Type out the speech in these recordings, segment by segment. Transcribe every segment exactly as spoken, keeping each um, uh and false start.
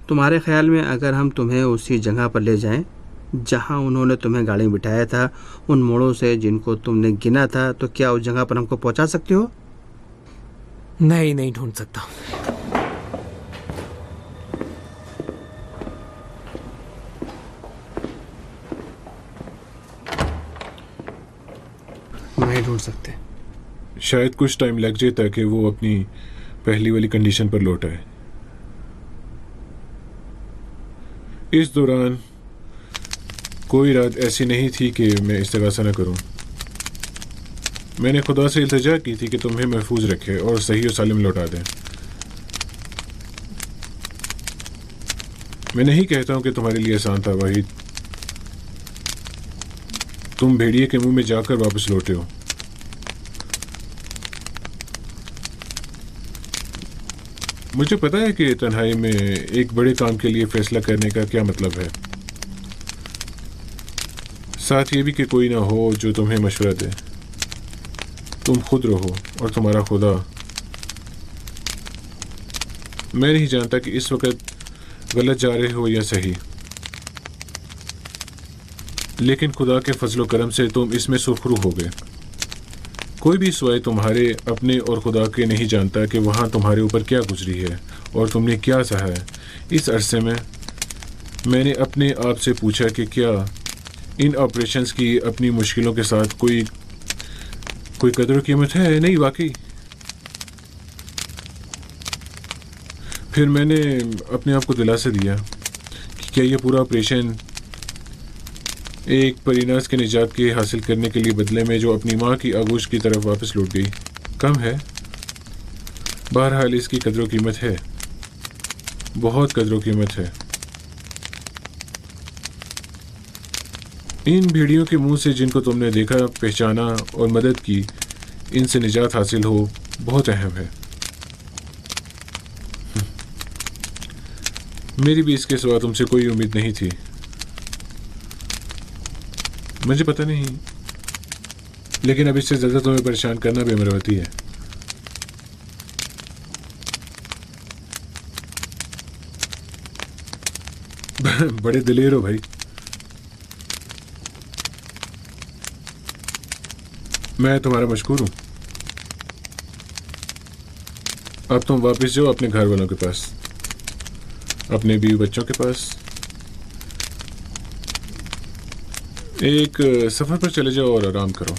तुम्हारे ख्याल में अगर हम तुम्हें उसी जगह पर ले जाएं जहां उन्होंने तुम्हें गाड़ी में बिठाया था, उन मोड़ों से जिनको तुमने गिना था, तो क्या उस जगह पर हमको पहुंचा सकते हो? नहीं, नहीं ढूंढ सकता। नहीं ढूंढ सकते। शायद कुछ टाइम लग जाए ताकि वो अपनी पहली वाली कंडीशन पर लौट आए। इस दौरान कोई रात ऐसी नहीं थी कि मैं इस्तिगासा न करूं। मैंने खुदा से इल्तिजा की थी कि तुम्हें महफूज रखे और सही और सालिम लौटा दें। मैं नहीं कहता हूं कि तुम्हारे लिए आसान था वाहिद। तुम भेड़िए के मुंह में जाकर वापस लौटे हो। मुझे पता है कि तन्हाई में एक बड़े काम के लिए फैसला करने का क्या मतलब है। साथ ये भी कि कोई ना हो जो तुम्हें मशवरा दे। तुम खुद रहो और तुम्हारा खुदा। मैं नहीं जानता कि इस वक्त गलत जा रहे हो या सही, लेकिन खुदा के फजलो करम से तुम इसमें सुरखरू हो गए। कोई भी सिवाय तुम्हारे अपने और खुदा के नहीं जानता कि वहाँ तुम्हारे ऊपर क्या गुजरी है और तुमने क्या सहा है। इस अरसे में मैंने अपने आप से पूछा कि क्या इन ऑपरेशंस की अपनी मुश्किलों के साथ कोई कोई कदर कीमत है? नहीं वाकई। फिर मैंने अपने आप को दिलासा दिया कि क्या यह पूरा ऑपरेशन एक परिनास के निजात के हासिल करने के लिए बदले में जो अपनी माँ की आगोश की तरफ वापस लौट गई कम है? बहरहाल इसकी कदर कीमत है, बहुत कदर कीमत है। इन भेड़ियों के मुंह से जिनको तुमने देखा, पहचाना और मदद की, इनसे निजात हासिल हो बहुत अहम है। मेरी भी इसके सिवा तुमसे कोई उम्मीद नहीं थी। मुझे पता नहीं, लेकिन अब इससे ज्यादा तुम्हें परेशान करना बेमरवती है। बड़े दिलेर हो भाई। मैं तुम्हारा मशकूर हूं। अब तुम वापस जाओ अपने घर वालों के पास, अपने बीवी बच्चों के पास। एक सफर पर चले जाओ और आराम करो।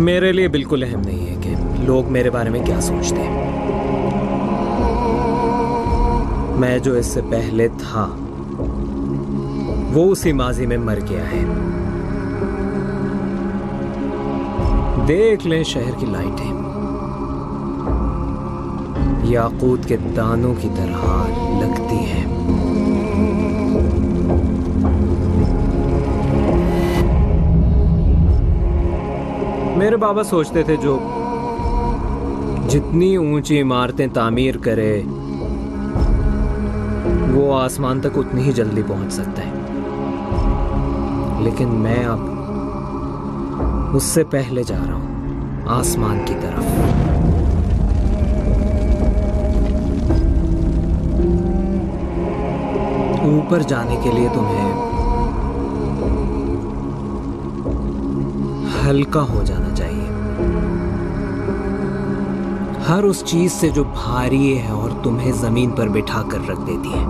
मेरे लिए बिल्कुल अहम नहीं है कि लोग मेरे बारे में क्या सोचते हैं। मैं जो इससे पहले था वो उसी माजी में मर गया है। देख लें शहर की लाइटें याकूत के दानों की तरह लगती हैं। मेरे बाबा सोचते थे जो जितनी ऊंची इमारतें तामीर करे वो आसमान तक उतनी ही जल्दी पहुंच सकता है, लेकिन मैं अब उससे पहले जा रहा हूं आसमान की तरफ। ऊपर जाने के लिए तुम्हें हल्का हो जाना चाहिए, हर उस चीज से जो भारी है और तुम्हें जमीन पर बिठा कर रख देती है।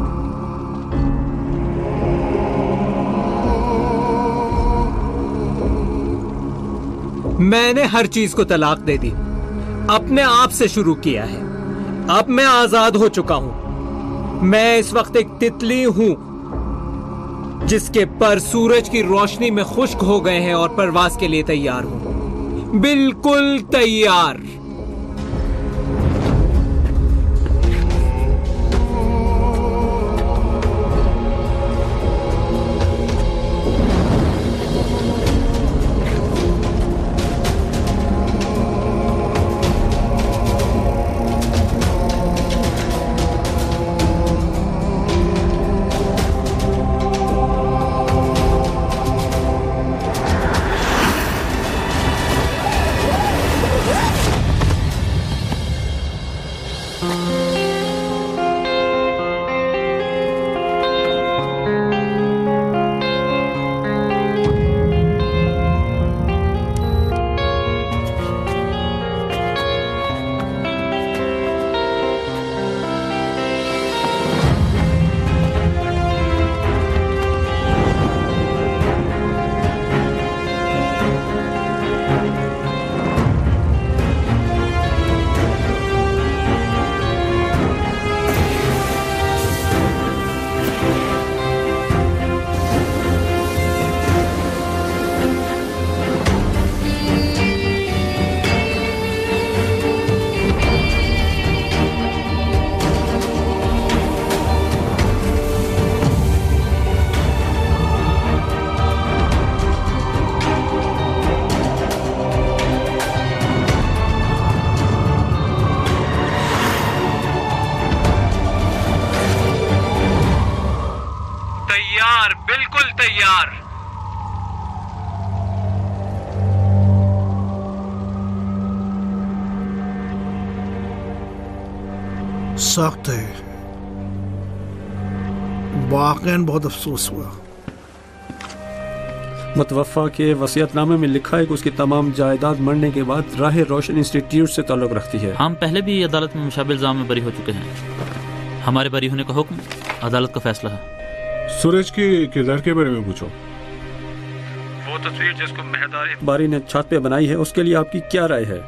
मैंने हर चीज को तलाक दे दी, अपने आप से शुरू किया है। अब मैं आजाद हो चुका हूं। मैं इस वक्त एक तितली हूं जिसके पर सूरज की रोशनी में खुश्क हो गए हैं और परवाज के लिए तैयार हूं, बिल्कुल तैयार। सख्त है, वाक़ईन बहुत अफसोस हुआ। मुतवफ़ा के वसीयतनामे में लिखा है कि उसकी तमाम जायदाद मरने के बाद राह रोशन इंस्टीट्यूट से ताल्लुक़ रखती है। हम पहले भी अदालत में मुशाबिह इल्ज़ाम में बरी हो चुके हैं। हमारे बरी होने का हुक्म अदालत का फैसला है। सूरज के किरदार के बारे में पूछो। वो तस्वीर जिसको मेहदार इतबारी ने छत पे बनाई है, उसके लिए आपकी क्या राय है?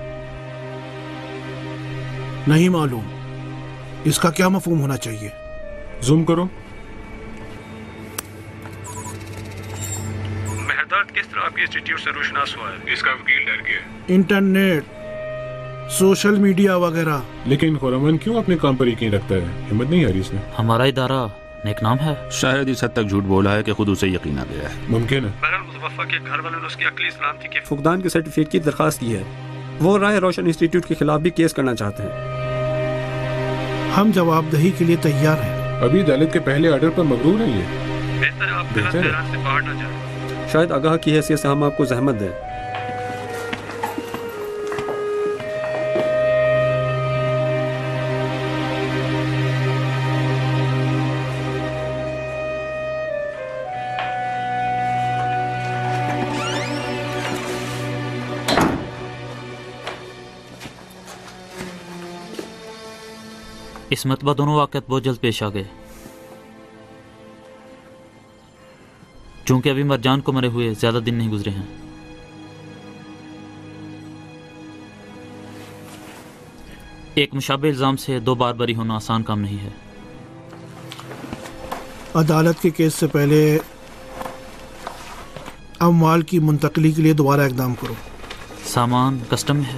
नहीं मालूम, इसका क्या मफहूम होना चाहिए? जूम करो। मेहदार किस तरह आपके इंस्टीट्यूट से रोशनास हुआ है? इसका वकील डर गया। इंटरनेट, सोशल मीडिया वगैरह। लेकिन खुरमन क्यों अपने काम पर यकीन रखता है? हिम्मत नहीं हारी इसने। हमारा इदारा नेक नाम है। शायद इस हद तक झूठ बोला है कि खुद उसे यकीन आ गया है। मुमकिन है। बहरहाल मुतवफ़ा के घर वालों ने उसकी अक्ली सलामती के फुकदान के सर्टिफिकेट की दरखास्त की है। वो राह रोशन इंस्टीट्यूट के खिलाफ भी केस करना चाहते हैं। हम जवाबदेही के लिए तैयार हैं। अभी अदालत के पहले ऑर्डर पर मगरूर है ये। बेहतर आप गलत बयान से बाहर न जाएं। शायद आगाह की हैसियत से हम आपको जहमत दें। इस मतबा दोनों वाक़यात बहुत जल्द पेश आ गए। चूंकि अभी मरजान को मरे हुए ज्यादा दिन नहीं गुजरे हैं। एक मुशाबे इल्ज़ाम से दो बार बरी होना आसान काम नहीं है। अदालत के केस से पहले अमवाल की मुंतकली के लिए दोबारा इकदाम करो। सामान कस्टम में है।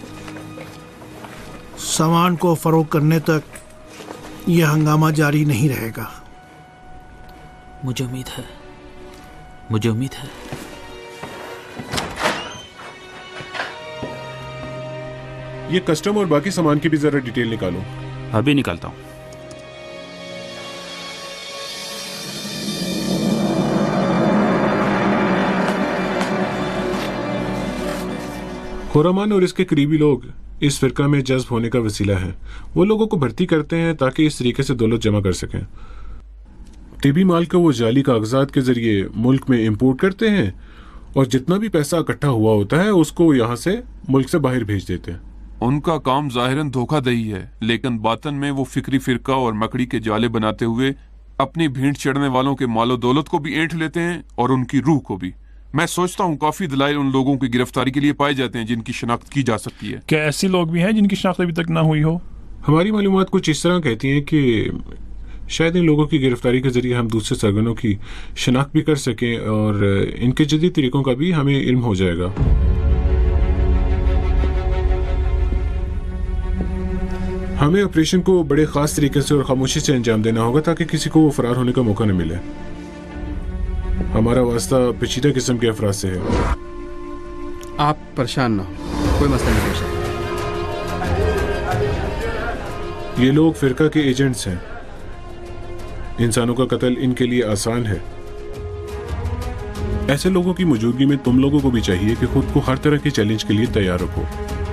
सामान को फरोख्त करने तक यह हंगामा जारी नहीं रहेगा। मुझे उम्मीद है मुझे उम्मीद है ये कस्टम और बाकी सामान की भी जरा डिटेल निकालो। अभी निकालता हूँ। खुरामान और इसके करीबी लोग इस फिरका में जज्ब होने का वसीला है। वो लोगों को भर्ती करते हैं ताकि इस तरीके से दौलत जमा कर सकें। तिबी माल को वो जाली कागजात के जरिए मुल्क में इंपोर्ट करते हैं और जितना भी पैसा इकट्ठा हुआ होता है उसको यहाँ से मुल्क से बाहर भेज देते हैं। उनका काम जाहिरन धोखाधड़ी है, लेकिन बातन में वो फिक्री फिरका और मकड़ी के जाले बनाते हुए अपनी भीड़ चढ़ने वालों के मालो दौलत को भी ऐंठ लेते हैं और उनकी रूह को भी। मैं सोचता हूँ काफी दलाइल उन लोगों की गिरफ्तारी के लिए पाए जाते हैं जिनकी शिनाख्त की जा सकती है। क्या ऐसे लोग भी हैं जिनकी शिनाख्त अभी तक ना हुई हो? हमारी मालूमात कुछ इस तरह कहती हैं कि शायद इन लोगों की गिरफ्तारी के जरिए हम दूसरे सरगनों की शिनाख्त भी कर सकें और इनके जदीद तरीकों का भी हमें इल्म हो जाएगा। हमें ऑपरेशन को बड़े खास तरीके से और खामोशी से अंजाम देना होगा ताकि किसी को वो फरार होने का मौका न मिले। हमारा वास्ता पेचीदा किस्म के अफराद से है। आप परेशान ना हो, कोई मसला नहीं पेश। ये लोग फिरका के एजेंट्स हैं। इंसानों का कत्ल इनके लिए आसान है। ऐसे लोगों की मौजूदगी में तुम लोगों को भी चाहिए कि खुद को हर तरह के चैलेंज के लिए तैयार रखो।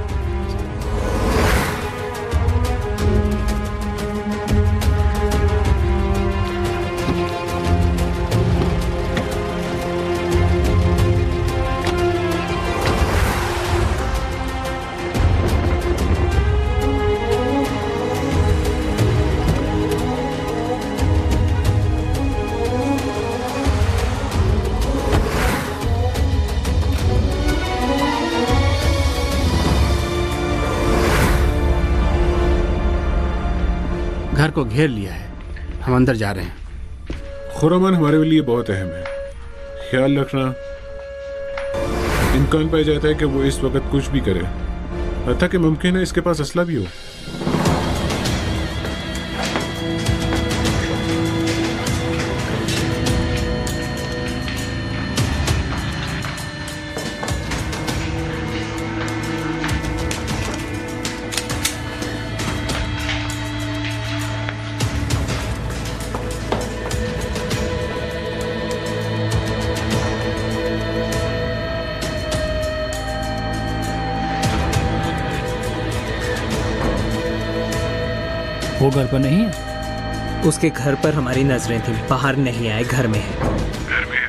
घर को घेर लिया है, हम अंदर जा रहे हैं। खुरामान हमारे लिए बहुत अहम है। ख्याल रखना, इम्कान पाया जाता है कि वो इस वक्त कुछ भी करे, हत्ता कि मुमकिन है इसके पास असला भी हो। वो घर पर नहीं है? उसके घर पर हमारी नजरें थी, बाहर नहीं आए, घर में है। घर में है।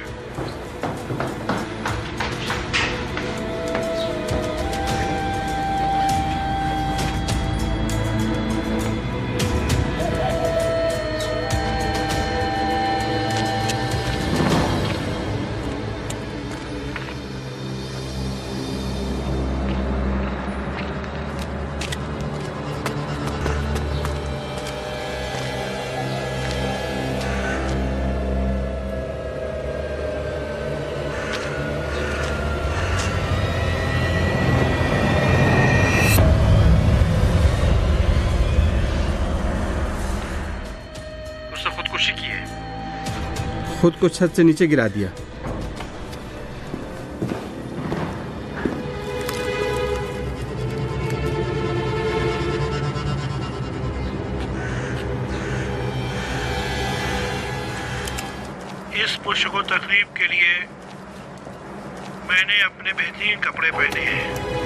खुद को छत से नीचे गिरा दिया। इस पुश को तकरीब के लिए मैंने अपने बेहतरीन कपड़े पहने हैं।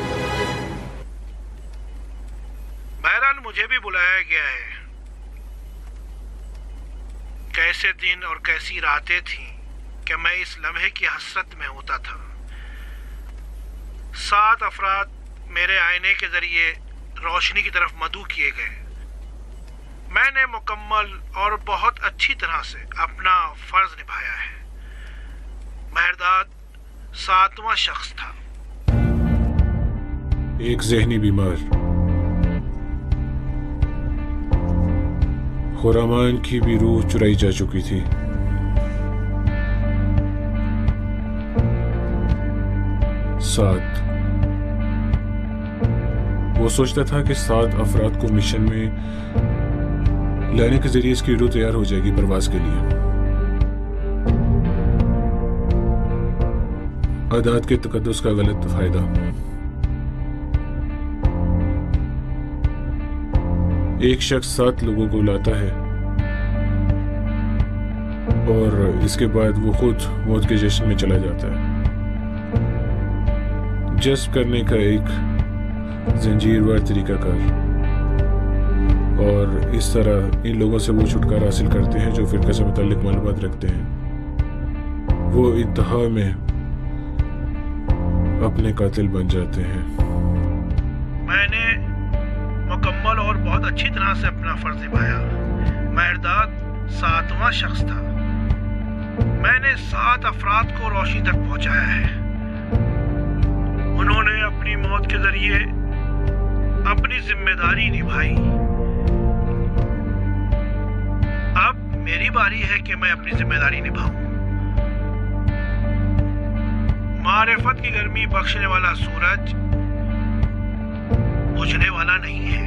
बहरहाल मुझे भी बुलाया गया है। कैसे दिन और कैसी रातें थीं कि मैं इस लम्हे की हसरत में होता था। सात अफराद मेरे आईने के जरिए रोशनी की तरफ मदऊ किए गए। मैंने मुकम्मल और बहुत अच्छी तरह से अपना फर्ज निभाया है। मेहरदाद सातवां शख्स था। एक ज़हनी बीमार, खुरामान की भी रूह चुराई जा चुकी थी। सात। वो सोचता था कि सात अफराद को मिशन में लाने के जरिए इसकी रूह तैयार हो जाएगी परवाज के लिए। आदात के तकद्दुस का गलत फायदा। एक शख्स सात लोगों को लाता है और इसके बाद वो खुद मौत के जश्न में चला जाता है। जज्ब करने का एक जंजीरवार तरीकाकार, और इस तरह इन लोगों से वो छुटकारा हासिल करते हैं जो फिरका से मुताल्लिक मालूमात रखते हैं। वो इंतहा में अपने कातिल बन जाते हैं। मैंने मुकम्मल और बहुत अच्छी तरह से अपना फर्ज निभाया। मेहरदाद सातवां शख्स था। मैंने सात अफराद को रोशनी तक पहुंचाया है। उन्होंने अपनी मौत के जरिए अपनी जिम्मेदारी निभाई। अब मेरी बारी है कि मैं अपनी जिम्मेदारी निभाऊं। मारिफत की गर्मी बख्शने वाला सूरज बुझने वाला नहीं है।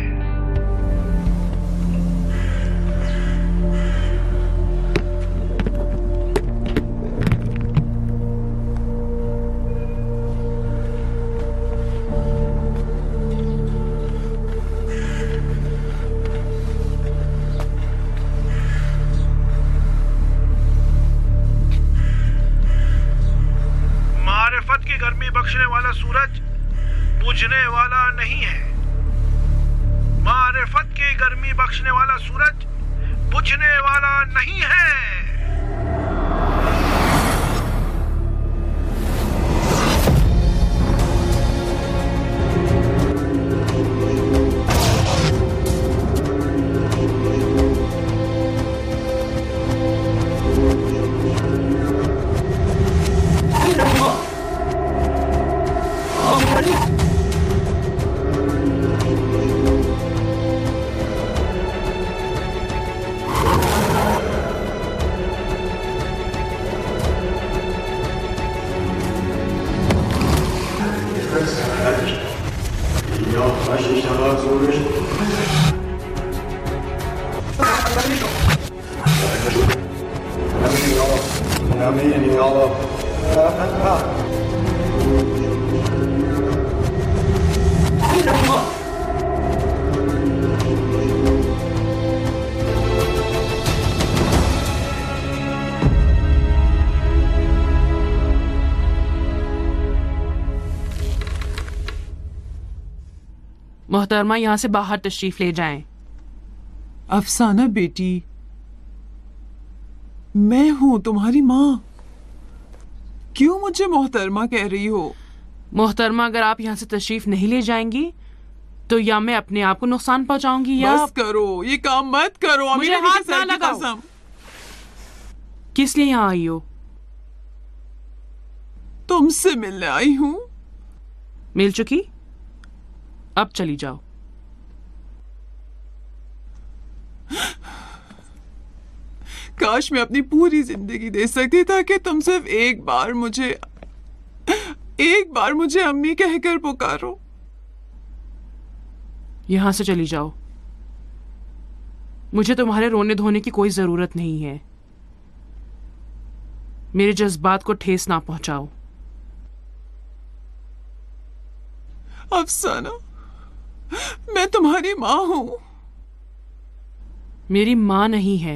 मारिफत की गर्मी बख्शने वाला सूरज बुझने वाला नहीं है। मारिफत की गर्मी बख्शने वाला सूरज बुझने वाला नहीं है। मोहतरमा यहाँ से बाहर तशरीफ ले जाएं। अफसाना बेटी, मैं हूँ तुम्हारी माँ। क्यों मुझे मोहतरमा कह रही हो? मोहतरमा, अगर आप यहाँ से तशरीफ नहीं ले जाएंगी तो या मैं अपने आप को नुकसान पहुँचाऊंगी या बस करो, ये काम मत करो। मुझे हाथ ना लगाओ। किस लिए यहाँ आई हो? तुमसे मिलने आई हूँ। मिल चुकी, अब चली जाओ। काश मैं अपनी पूरी जिंदगी दे सकती था कि तुम सिर्फ एक बार मुझे एक बार मुझे अम्मी कहकर पुकारो। यहां से चली जाओ। मुझे तुम्हारे रोने धोने की कोई जरूरत नहीं है। मेरे जज्बात को ठेस ना पहुंचाओ। अफसाना, मैं तुम्हारी माँ हूं। मेरी माँ नहीं है।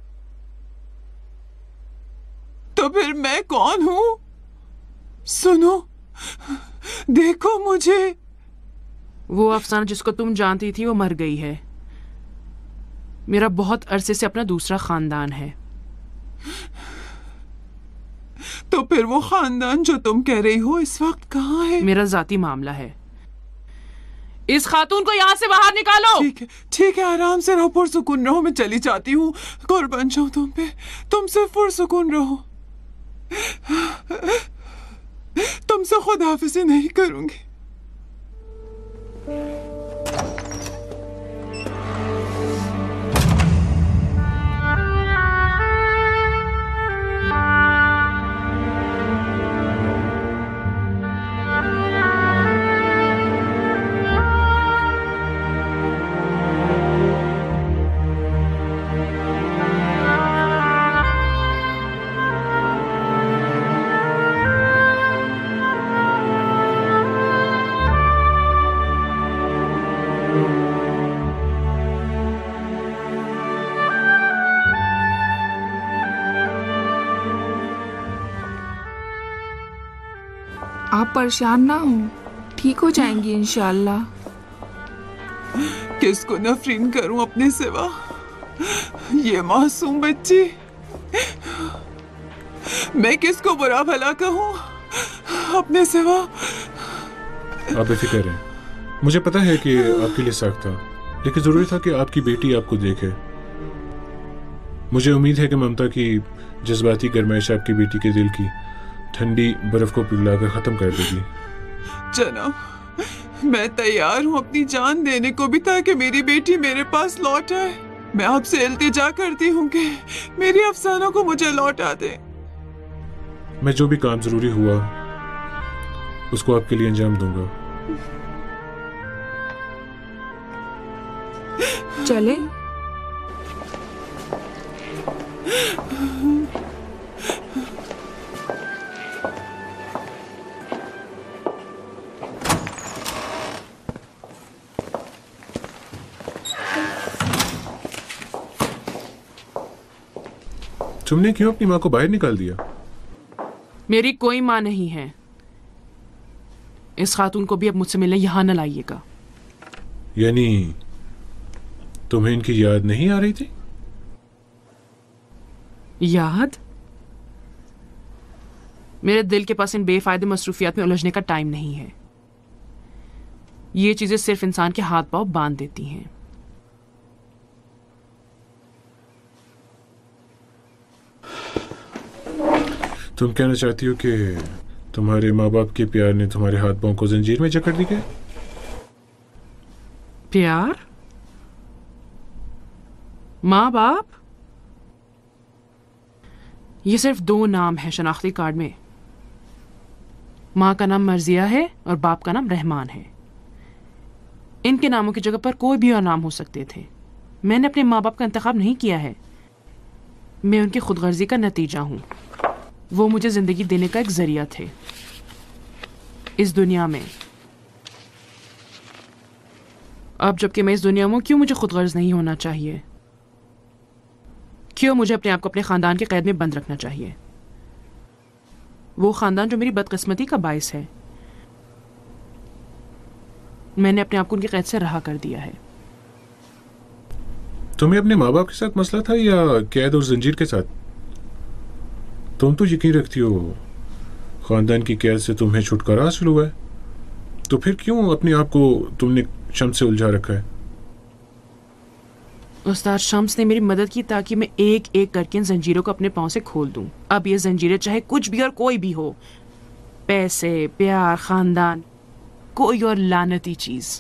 तो फिर मैं कौन हूं? सुनो, देखो मुझे। वो अफसाना जिसको तुम जानती थी वो मर गई है। मेरा बहुत अरसे से अपना दूसरा खानदान है। तो फिर वो खानदान जो तुम कह रही हो इस वक्त कहाँ है? मेरा जाती मामला है। इस खातून को यहाँ से बाहर निकालो। ठीक है, ठीक है, आराम से रहो, पुरसुकून रहो। मैं चली जाती हूँ। कुर्बान जाऊं तुम पे। तुम सिर्फ पुरसुकून रहो। तुमसे खुदाफिज़ी नहीं करूंगी। आप परेशान ना हो, ठीक हो जाएंगी इंशाल्लाह। किसको नफरीन करूं अपने सिवा? ये मासूम बच्ची, मैं किसको बुरा भला कहूं अपने सिवा? आप बेफिक्र हैं, मुझे पता है कि आपके लिए सख्त था, लेकिन जरूरी था कि आपकी बेटी आपको देखे। मुझे उम्मीद है कि ममता की जज्बाती गरमाइश आपकी बेटी के दिल की ठंडी बर्फ को पिघलाकर खत्म कर देगी। जनाब, मैं तैयार हूँ अपनी जान देने को भी ताकि मेरी बेटी मेरे पास लौट आए। मैं आपसे इल्तिजा करती हूँ कि मेरी अफसाना को मुझे लौटा दे। मैं जो भी काम जरूरी हुआ उसको आपके लिए अंजाम दूंगा। चले? तुमने क्यों अपनी माँ को बाहर निकाल दिया? मेरी कोई माँ नहीं है। इस खातून को भी अब मुझसे मिलने यहाँ न लाइएगा। यानी तुम्हें इनकी याद नहीं आ रही थी? याद? मेरे दिल के पास इन बेफायदे मसरूफियात में उलझने का टाइम नहीं है। ये चीजें सिर्फ इंसान के हाथ पांव बांध देती हैं। तुम कहना चाहती हो कि तुम्हारे माँ बाप के प्यार ने तुम्हारे हाथ पांव को जंजीर में जकड़ दिया? प्यार? माँ बाप? ये सिर्फ दो नाम है शनाख्ती कार्ड में। माँ का नाम मर्जिया है और बाप का नाम रहमान है। इनके नामों की जगह पर कोई भी और नाम हो सकते थे। मैंने अपने माँ बाप का इंतखाब नहीं किया है। मैं उनकी खुदगर्जी का नतीजा हूं। वो मुझे जिंदगी देने का एक जरिया थे इस दुनिया में। अब जबकि मैं इस दुनिया में हूं, क्यों मुझे खुदगर्ज नहीं होना चाहिए? क्यों मुझे अपने आप को अपने खानदान के कैद में बंद रखना चाहिए? वो खानदान जो मेरी बदकिस्मती का बायस है। मैंने अपने आप को उनके कैद से रहा कर दिया है। तुम्हें अपने माँ बाप के साथ मसला था या कैद और जंजीर के साथ? तुम तो यकीन रखती हो खानदान की कैद से तुम्हें छुटकारा हासिल हुआ है, तो फिर क्यों अपने आप को तुमने शम्स से उलझा रखा है? उस्ताद शम्स ने मेरी मदद की ताकि मैं एक एक करके इन जंजीरों को अपने पांव से खोल दूं। अब ये जंजीरें चाहे कुछ भी और कोई भी हो, पैसे, प्यार, खानदान, कोई और लानती चीज।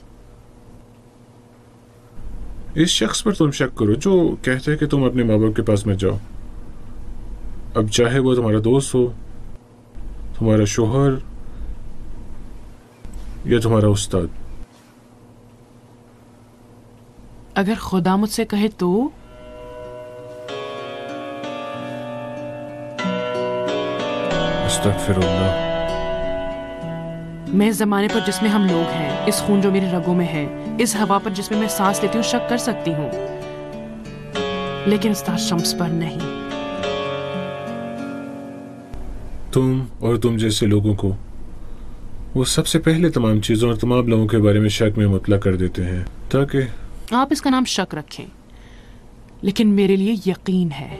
इस शख्स पर तुम शक करो जो कहते हैं कि तुम अपने माँ बाप के पास मत जाओ। अब चाहे वो तुम्हारा दोस्त हो, तुम्हारा शोहर या तुम्हारा उस्ताद। अगर खुदा मुझसे कहे तो? अस्तगफिरुल्लाह। मैं इस जमाने पर जिसमें हम लोग हैं, इस खून जो मेरे रगों में है, इस हवा पर जिसमें मैं सांस लेती हूँ शक कर सकती हूँ, लेकिन उस्ताद शम्स पर नहीं। तुम और तुम जैसे लोगों को वो सबसे पहले तमाम चीजों और तमाम लोगों के बारे में शक में मुतला कर देते हैं ताकि आप इसका नाम शक रखें, लेकिन मेरे लिए यकीन है।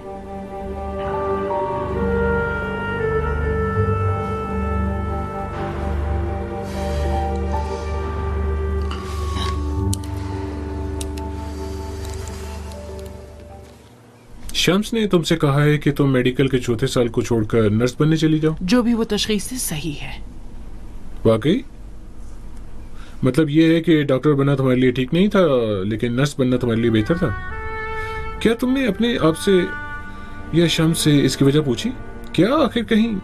शम्स ने तुमसे कहा है कि तुम मेडिकल के चौथे साल को छोड़कर नर्स बनने चली जाओ। जो भी वो तशखीस से सही है। वाकई? मतलब ये है कि डॉक्टर बनना तुम्हारे लिए ठीक नहीं था, लेकिन नर्स बनना तुम्हारे लिए बेहतर था। क्या तुमने अपने आप से या शम्स से इसकी वजह पूछी? क्या आखिर कहीं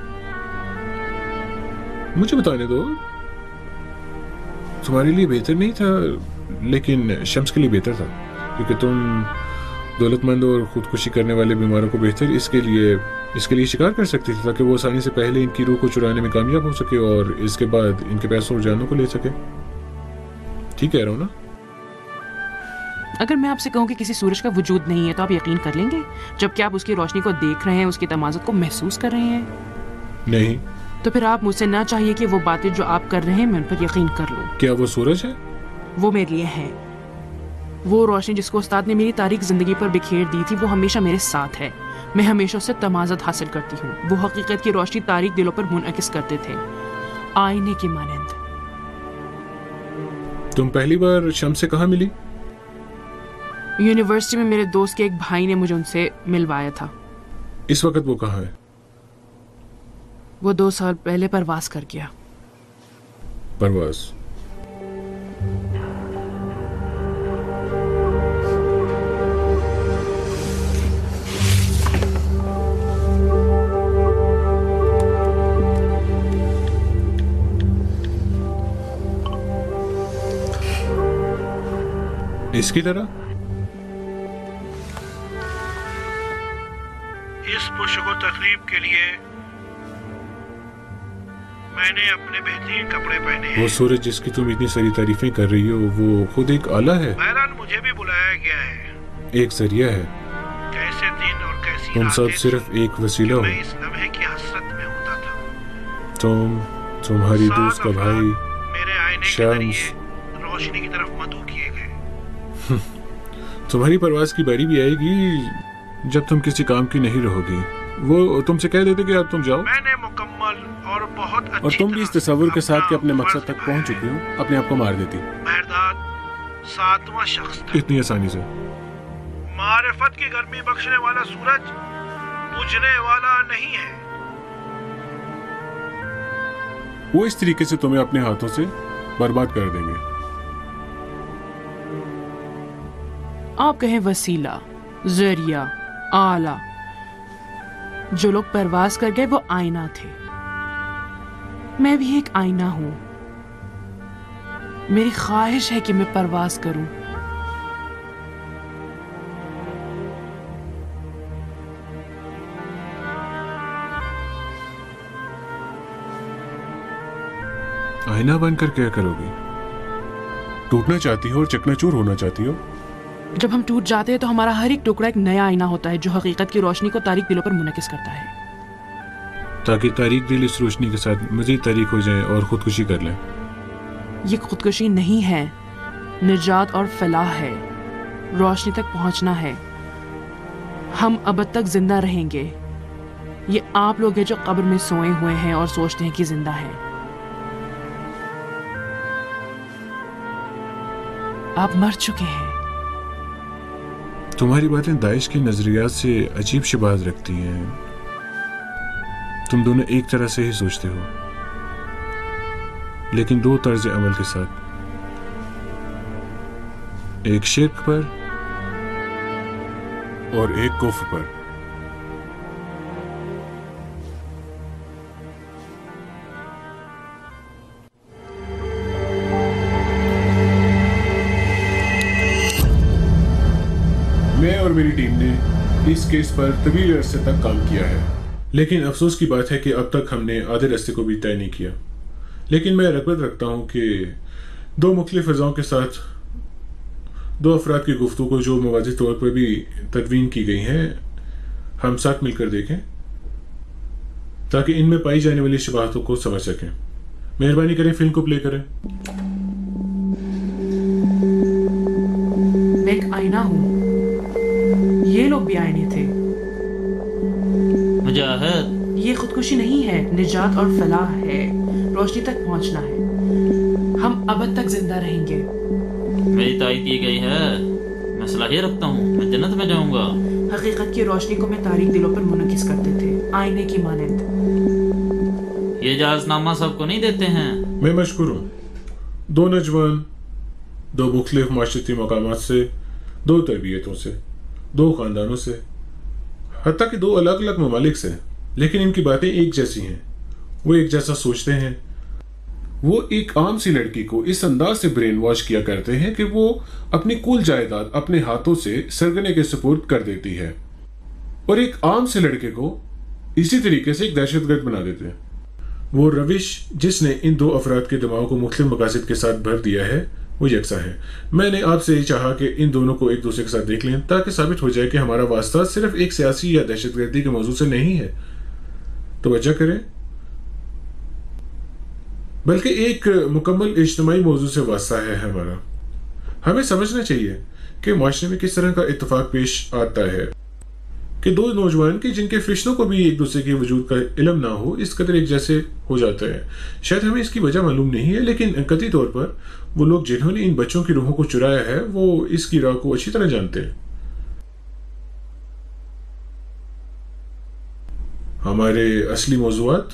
मुझे बताने दो, तुम्हारे लिए बेहतर नहीं था लेकिन शम्स के लिए बेहतर था, क्योंकि तुम दौलतमंद और खुदकुशी करने वाले बीमारों को बेहतर इसके लिए इसके लिए शिकार कर सकती थी ताकि वो आसानी से पहले इनकी रूह को चुराने में कामयाब हो सके और इसके बाद इनके पैसों और जानों को ले सके। ठीक कह रहा हूँ ना? अगर मैं आपसे कहूँ कि किसी सूरज का वजूद नहीं है तो आप यकीन कर लेंगे, जबकि आप उसकी रोशनी को देख रहे हैं, उसकी तमाज़त को महसूस कर रहे हैं? नहीं, तो फिर आप मुझसे ना चाहिए कि वो बातें जो आप कर रहे हैं मैं उन पर यकीन कर लूं। क्या वो सूरज है? वो मेरे लिए है। वो रोशनी जिसको उस्ताद ने मेरी तारीख जिंदगी पर बिखेर दी थी वो हमेशा मेरे साथ है। मैं हमेशा उससे तमाज़त हासिल करती हूँ। वो हकीकत की रोशनी तारीख दिलों पर मुनअकिस करते थे, आईने की मानंद। तुम पहली बार शम्स से कहाँ मिली? यूनिवर्सिटी में मेरे दोस्त के एक भाई ने मुझे उनसे मिलवाया था। इस वक्त वो कहाँ है? वो दो साल पहले परवास कर गया। परवास? इसकी तरह? इस पुष्को तकरीब के लिए मैंने अपने बेहतरीन कपड़े पहने हैं। वो सूरज जिसकी तुम इतनी सारी तारीफें कर रही हो वो खुद एक आला है। बहरहाल मुझे भी बुलाया गया है। एक जरिया है। कैसे दिन और कैसी तुम सब सिर्फ एक वसीला हो। मैं इस लम्हे की हसरत में होता था। तुम, तुम्हारी दोस्त का भाई, मेरे आईने के जरिए रोशनी की तरफ मदऊ किए गए। तुम्हारी परवास की बारी भी आएगी जब तुम किसी काम की नहीं रहोगी। वो तुमसे कह देते कि अब तुम जाओ। मैंने मुकम्मल और बहुत अच्छी और तुम भी इस तस्वुर के साथ कि अपने मकसद तक पहुंच चुकी हो अपने आप को मार देती। मेहरदाद सातवां शख्स था। इतनी आसानी से? मारिफत की गर्मी बख्शने वाला सूरज बुझने वाला नहीं है। वो इस तरीके से तुम्हें अपने हाथों से बर्बाद कर देंगे। आप कहें वसीला, जरिया, आला। जो लोग परवास कर गए वो आईना थे। मैं भी एक आईना हूं। मेरी ख्वाहिश है कि मैं परवास करूं। आईना बनकर क्या करोगी? टूटना चाहती हो और चकनाचूर होना चाहती हो? जब हम टूट जाते हैं तो हमारा हर एक टुकड़ा एक नया आईना होता है जो हकीकत की रोशनी को तारीख दिलों पर मुनकिस करता है, ताकि तारीख दिल इस रोशनी के साथ मजीद तारीख हो जाए और खुदकुशी कर लें। ये खुदकुशी नहीं है, निजात और फलाह है। रोशनी तक पहुंचना है। हम अब तक जिंदा रहेंगे। ये आप लोग हैं जो कब्र में सोए हुए हैं और सोचते हैं कि जिंदा है। आप मर चुके हैं। तुम्हारी बातें दाइश के नजरियात से अजीब शिबाज रखती हैं। तुम दोनों एक तरह से ही सोचते हो, लेकिन दो तर्ज अमल के साथ, एक शिर्क पर और एक कुफ्र पर। मैं और मेरी टीम ने इस केस पर तवील अरसे तक काम किया है, लेकिन अफसोस की बात है कि अब तक हमने आधे रास्ते को भी तय नहीं किया। लेकिन मैं रगबत रखता हूं कि दो मुख्तलिफ फ़ज़ाओं के साथ दो अफराद की गुफ्तगू जो मवाज़ी तौर पर भी तदवीन की गई हैं हम साथ मिलकर देखें, ताकि इनमें पाई जाने वाली शबाहतों को समझ सकें। मेहरबानी करें फिल्म को प्ले करें। मैं एक आईना हूं। ये लोग भी आईने थे। मुजाहिद, ये खुदकुशी नहीं है, निजात और फलाह है। रोशनी तक पहुंचना है। हम अब तक जिंदा रहेंगे। मेरी तायद की गई है। मैं सलाहियत रखता हूँ, मैं जन्नत में जाऊंगा। हकीकत की रोशनी को मैं तारीख दिलों पर मुनकिस करते थे, आईने की मानंद। ये इजाज़तनामा सबको नहीं देते हैं। मैं मशकूर हूँ। दो नौजवान, दो मुख्तलिफ माशरती मकामात से, दो तरबियतों से, दो खानदानों से, हत्ता कि दो अलग अलग ममालिक से, लेकिन इनकी बातें एक जैसी हैं। वो एक जैसा सोचते हैं। वो एक आम सी लड़की को इस अंदाज से ब्रेन वॉश किया करते हैं कि वो अपनी कुल जायदाद अपने हाथों से सरगने के सुपुर्द कर देती है, और एक आम से लड़के को इसी तरीके से एक दहशतगर्द बना देते हैं। वो रविश जिसने इन दो अफराद के दिमाग को मुख्तलिफ मकासद के साथ भर दिया है वो यकसा है। मैंने आपसे ही चाहा कि इन दोनों को एक दूसरे के साथ देख लें, ताकि साबित हो जाए कि हमारा वास्ता सिर्फ एक सियासी या दहशतगर्दी के मौजू से नहीं है। तवज्जो करें, बल्कि एक मुकम्मल इज्तिमाई मौजू से वास्ता है हमारा। हमें समझना चाहिए कि माशरे में किस तरह का इत्तेफाक पेश आता है कि दो नौजवान के जिनके फरिश्तों को भी एक दूसरे के वजूद का इल्म ना हो इस कदर एक जैसे हो जाता है। शायद हमें इसकी वजह मालूम नहीं है, लेकिन कतई तौर पर वो लोग जिन्होंने इन बच्चों की रूहों को चुराया है वो इसकी राह को अच्छी तरह जानते हैं। हमारे असली मौजूआत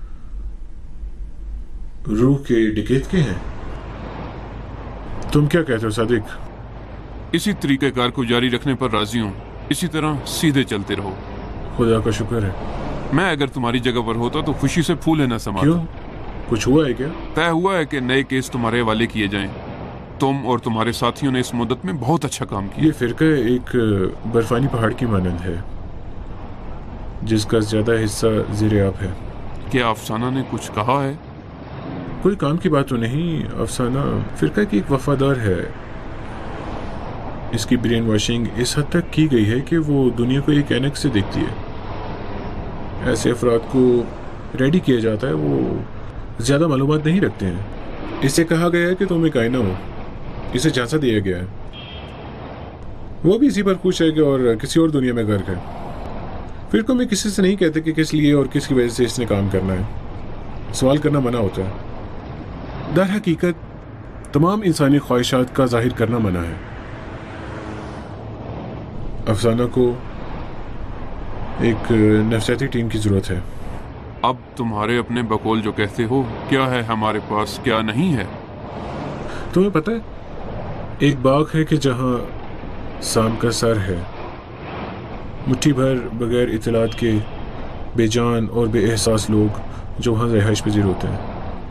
रूह के डिकेत के हैं। तुम क्या कहते हो सादिक? इसी तरीकेकार को जारी रखने पर राजी हूँ। इसी तरह सीधे चलते रहो। खुदा का शुक्र है। मैं अगर तुम्हारी जगह पर होता तो खुशी से फूल है न समाता। क्यों? कुछ हुआ है क्या? तय हुआ है कि नए केस तुम्हारे हवाले किए जाएं। तुम और तुम्हारे साथियों ने इस मुद्दत में बहुत अच्छा काम किया। ये फिरका एक बर्फानी पहाड़ की मानंद है जिसका ज्यादा हिस्सा ज़ेरे आब है। क्या अफसाना ने कुछ कहा है? कोई काम की बात तो नहीं। अफसाना फिरका की एक वफादार है। इसकी ब्रेन वॉशिंग इस हद तक की गई है कि वो दुनिया को एक ऐनक से देखती है। ऐसे अफराद को रेडी किया जाता है, वो ज़्यादा मालूमात नहीं रखते हैं। इससे कहा गया है कि तुम एक आईना हो। इसे झांसा दिया गया है। वो भी इसी पर खुश है कि और किसी और दुनिया में गर्क है। फिर को मैं किसी से नहीं कहते कि किस लिए और किसकी वजह से इसने काम करना है। सवाल करना मना होता है। दर हकीकत तमाम इंसानी ख्वाहिशात का जाहिर करना मना है। अफसाना को एक नफसियाती टीम की जरूरत है। अब तुम्हारे अपने बकौल जो कहते हो, क्या है हमारे पास क्या नहीं है? तुम्हें पता है, एक बाग है कि जहां सांप का सर है। मुट्ठी भर बगैर इतलात के बेजान और बेएहसास लोग जो वहाँ रिहाइश पजीर होते हैं।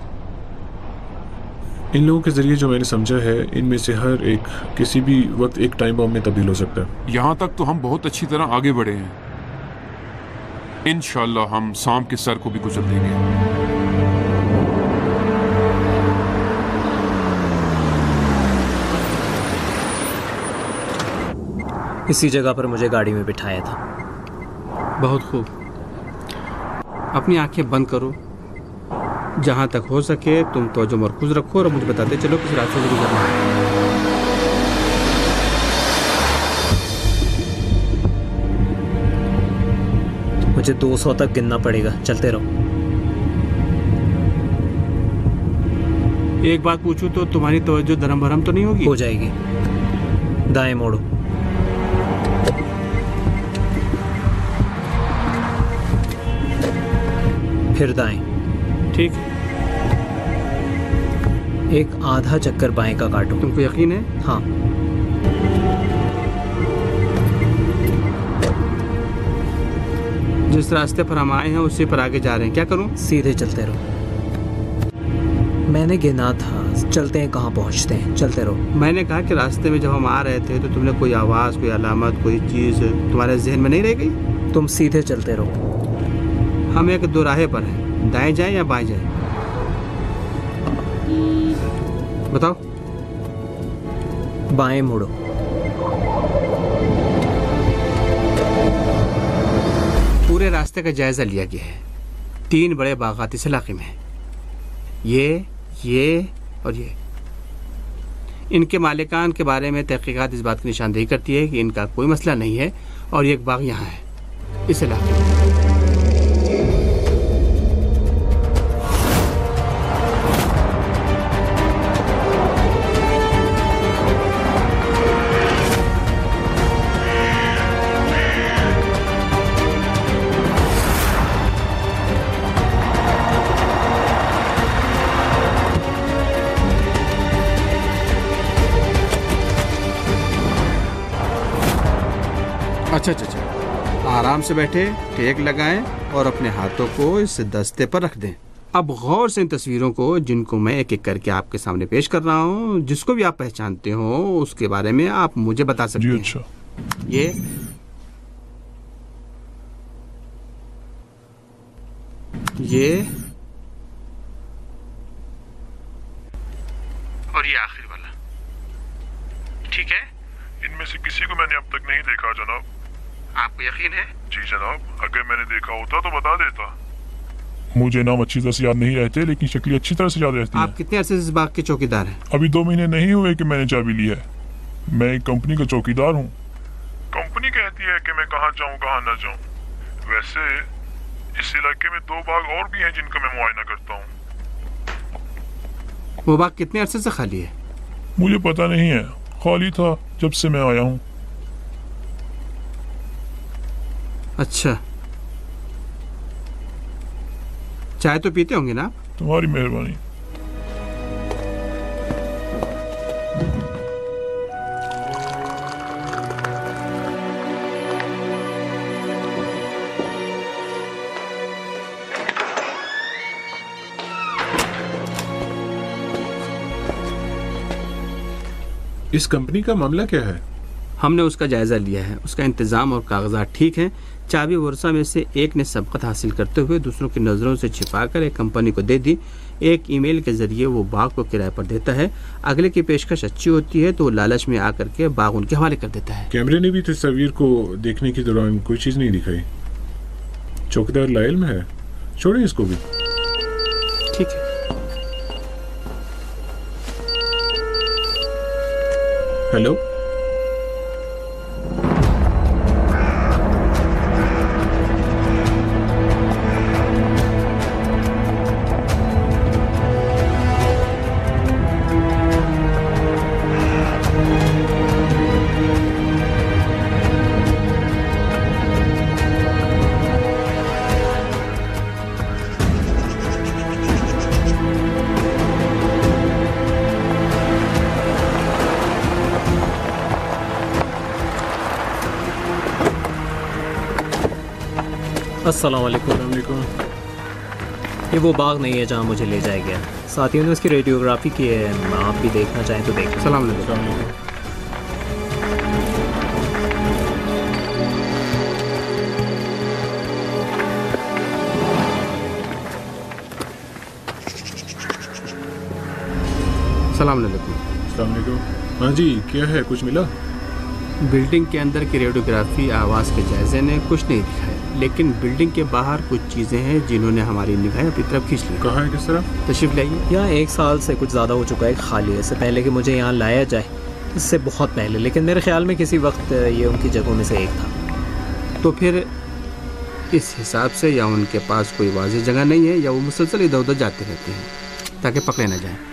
इन लोगों के जरिए जो मैंने समझा है, इनमें से हर एक किसी भी वक्त एक टाइम बॉम्ब में तब्दील हो सकता है। यहाँ तक तो हम बहुत अच्छी तरह आगे बढ़े हैं। इंशाअल्लाह हम सांप के सर को भी कुचल देंगे। इसी जगह पर मुझे गाड़ी में बिठाया था। बहुत खूब। अपनी आंखें बंद करो। जहां तक हो सके तुम तवज्जो मरकूज रखो और मुझे बताते चलो किस रास्ते से गुजरना है। मुझे दो सौ तक गिनना पड़ेगा। चलते रहो। एक बात पूछूं तो तुम्हारी तवज्जो दरम भरम तो नहीं होगी? हो जाएगी। दाएं मोड़ो। फिर दाएं। ठीक। एक आधा चक्कर बाएं का काटो। तुमको यकीन है? हाँ। जिस रास्ते पर हम आए हैं उसी पर आगे जा रहे हैं। क्या करूं? सीधे चलते रहो। मैंने गिना था। चलते हैं, कहाँ पहुँचते हैं। चलते रहो। मैंने कहा कि रास्ते में जब हम आ रहे थे तो तुमने कोई आवाज़, कोई अलामत, कोई चीज़ तुम्हारे जहन में नहीं रह गई? तुम सीधे चलते रहो। हम एक दो राहे पर हैं। दाएं जाएं या बाएं जाएं? बताओ। बाएं मुड़ो। पूरे रास्ते का जायजा लिया गया है। तीन बड़े बागात इस इलाके में, ये ये और ये। इनके मालिकान के बारे में तहकीकात इस बात की निशानदेही करती है कि इनका कोई मसला नहीं है और ये एक बाग यहाँ है इस इलाके में। अच्छा अच्छा अच्छा, आराम से बैठे, टेक लगाएं और अपने हाथों को इस दस्ते पर रख दें। अब गौर से इन तस्वीरों को, जिनको मैं एक एक करके आपके सामने पेश कर रहा हूँ, जिसको भी आप पहचानते हो उसके बारे में आप मुझे बता सकते हैं। अच्छा। ये ये और ये आखिर वाला, ठीक है? इनमें से किसी को मैंने अब तक नहीं देखा जनाब। आपको यकीन है? जी जनाब, अगर मैंने देखा होता तो बता देता। मुझे नाम अच्छी तरह से याद नहीं रहते, लेकिन शक्ल अच्छी तरह से याद रहती है। आप कितने अरसे से इस बाग के चौकीदार हैं? अभी दो महीने नहीं हुए कि मैंने चाबी ली है। मैं एक कंपनी का चौकीदार हूँ। कंपनी कहती है कि मैं कहाँ जाऊँ कहाँ ना जाऊँ। वैसे इस इलाके में दो बाग और भी हैं जिनका मैं मुआयना करता हूँ। वो बाग कितने अरसे से खाली है? मुझे पता नहीं है, खाली था जब से मैं आया हूँ। अच्छा, चाय तो पीते होंगे ना आप? तुम्हारी मेहरबानी। इस कंपनी का मामला क्या है? हमने उसका जायजा लिया है। उसका इंतजाम और कागजात ठीक हैं। चाबी वर्षा में से एक ने सबकत हासिल करते हुए दूसरों की नजरों से छिपाकर एक कंपनी को दे दी। एक ईमेल के जरिए वो बाग को किराए पर देता है। अगले की पेशकश अच्छी होती है तो वो लालच में आकर के बाग उनके हवाले कर देता है। कैमरे ने भी तस्वीर को देखने के दौरान कोई चीज नहीं दिखाई। चौकीदार लाइल में है, छोड़े इसको भी। ठीक है। हेलो, अस्सलाम वालेकुम। ये वो बाग नहीं है जहाँ मुझे ले जाया गया। साथियों ने उसकी रेडियोग्राफी की है, आप भी देखना चाहें तो देखें। सलाम अलैकुम। सलाम अलैकुम। हाँ जी, क्या है, कुछ मिला? बिल्डिंग के अंदर की रेडियोग्राफी आवाज के जायजे ने कुछ नहीं दिखाया, लेकिन बिल्डिंग के बाहर कुछ चीजें हैं जिन्होंने हमारी निगाहें अपनी तरफ खींच ली। कहाँ है, किस तरह? तशरीफ लाइए। यहाँ एक साल से कुछ ज़्यादा हो चुका है, खाली है। इससे पहले कि मुझे यहाँ लाया जाए, इससे बहुत पहले, लेकिन मेरे ख्याल में किसी वक्त ये उनकी जगहों में से एक था। तो फिर इस हिसाब से या उनके पास कोई वाज़ेह जगह नहीं है या वो मुसलसल इधर उधर जाते रहते हैं ताकि पकड़े न जाए।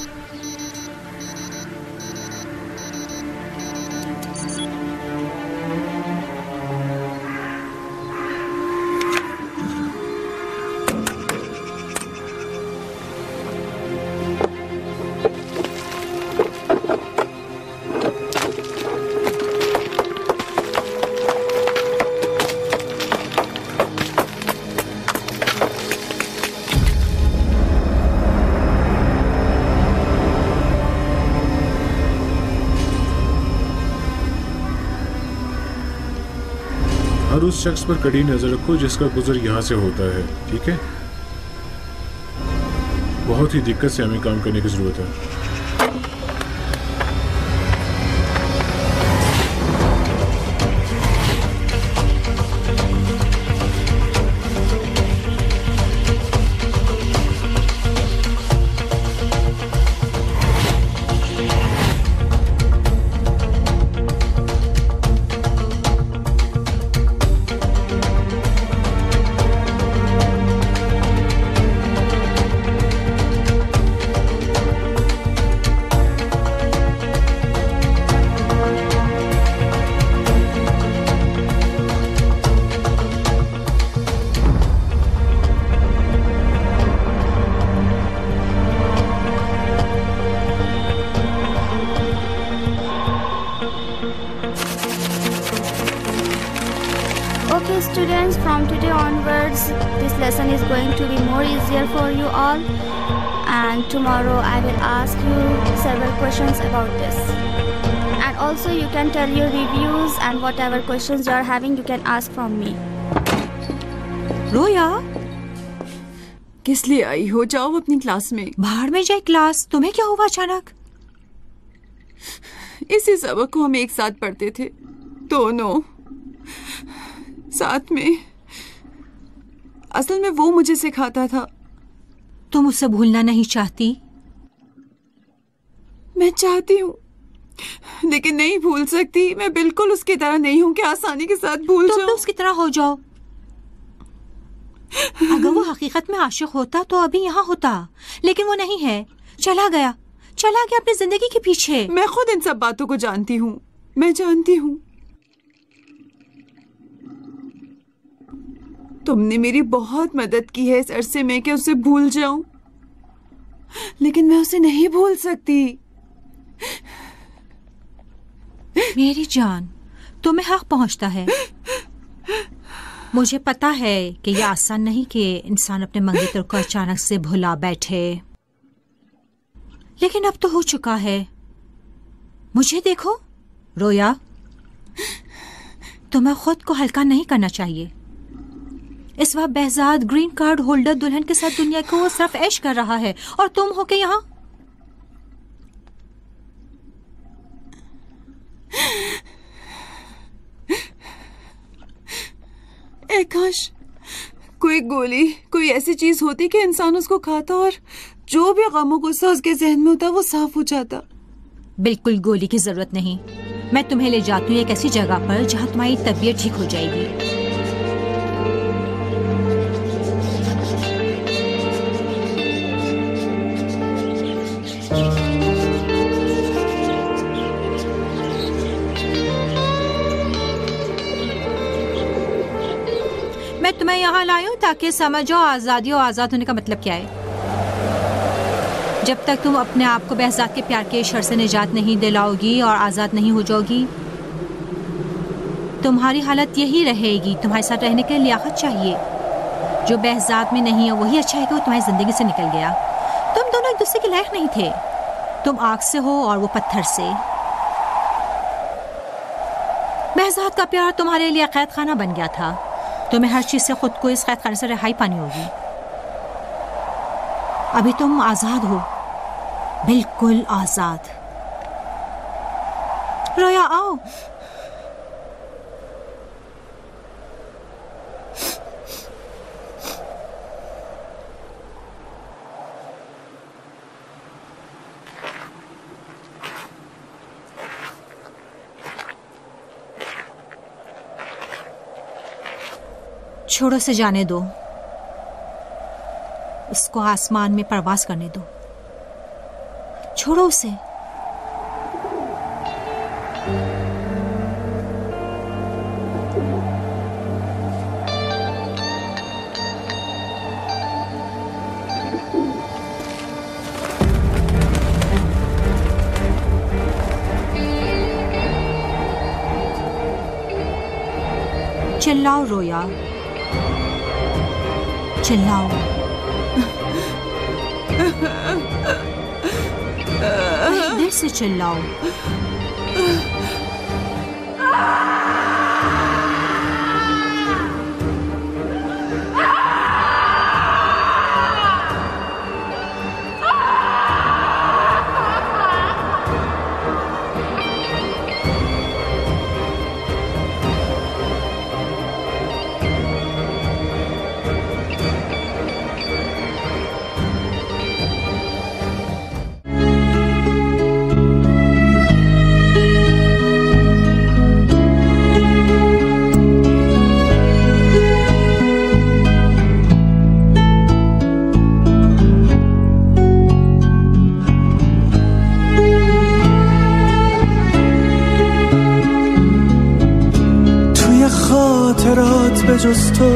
हर उस शख्स पर कड़ी नजर रखो जिसका गुजर यहाँ से होता है, ठीक है? बहुत ही दिक्कत से हमें काम करने की जरूरत है। Okay students, from today onwards this lesson is going to be more easier for you all, and tomorrow I will ask you several questions about this, and also you can tell your reviews and whatever questions you are having you can ask from me. रोया, किस लिए आई हो? जाओ अपनी class में। बाहर में जाए क्लास? तुम्हें क्या हुआ अचानक? इसी सबक को हम एक साथ पढ़ते थे, दोनों साथ में। असल में वो मुझे सिखाता था। तुम उसे भूलना नहीं चाहती? मैं चाहती हूँ लेकिन नहीं भूल सकती। मैं बिल्कुल उसकी तरह नहीं हूँ कि आसानी के साथ भूल जाऊं। तुम तो उसकी तरह हो जाओ। अगर वो हकीकत में आशिक होता तो अभी यहाँ होता, लेकिन वो नहीं है। चला गया चला गया अपनी जिंदगी के पीछे। मैं खुद इन सब बातों को जानती हूँ, मैं जानती हूँ। तुमने मेरी बहुत मदद की है इस अरसे में कि उसे भूल जाऊं, लेकिन मैं उसे नहीं भूल सकती। मेरी जान, तुम्हें हक पहुंचता है। मुझे पता है कि यह आसान नहीं कि इंसान अपने मंगेतर को अचानक से भुला बैठे, लेकिन अब तो हो चुका है। मुझे देखो रोया, तुम्हें खुद को हल्का नहीं करना चाहिए। इस वक्त behzad ग्रीन कार्ड होल्डर दुल्हन के साथ दुनिया को सिर्फ ऐश कर रहा है और तुम हो के यहाँ। ए काश कोई गोली, कोई ऐसी चीज होती कि इंसान उसको खाता और जो भी गमों गुस्सा उसके जहन में होता वो साफ हो जाता। बिल्कुल गोली की जरूरत नहीं। मैं तुम्हें ले जाती हूँ एक ऐसी जगह पर जहाँ तुम्हारी तबीयत ठीक हो जाएगी। मैं तुम्हें यहाँ लाई हूँ ताकि समझो आजादी और आजाद होने का मतलब क्या है। जब तक तुम अपने आप को behzad के प्यार के शर से निजात नहीं दिलाओगी और आजाद नहीं हो जाओगी, तुम्हारी हालत यही रहेगी। तुम्हारे साथ रहने के लिए लियाकत चाहिए। जो behzad में नहीं है वही अच्छा है कि वो तुम्हारी जिंदगी से निकल गया। तुम दोनों एक दूसरे के लायक नहीं थे। तुम आग से हो और वो पत्थर से। behzad का प्यार तुम्हारे लिए कैद खाना बन गया था। तुम्हें हर चीज से खुद को इस कैद खाने से रिहाई पानी होगी। अभी तुम आजाद हो, बिल्कुल आजाद। रोया आओ। छोड़ो से जाने दो, उसको आसमान में परवाज करने दो। छोड़ो उसे। चिल्लाओ रोया, चिल्लाओ। दिल से चिल्लाओ। به جز تو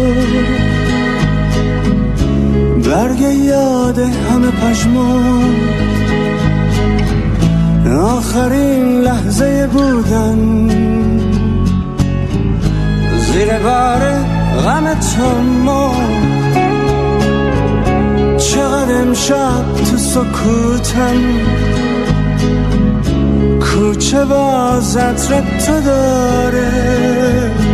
برگ یاد همه پشمان آخرین لحظه بودن زیر بار غم تمام چقدر امشب تو سکوتم کوچه باز عطر تو داره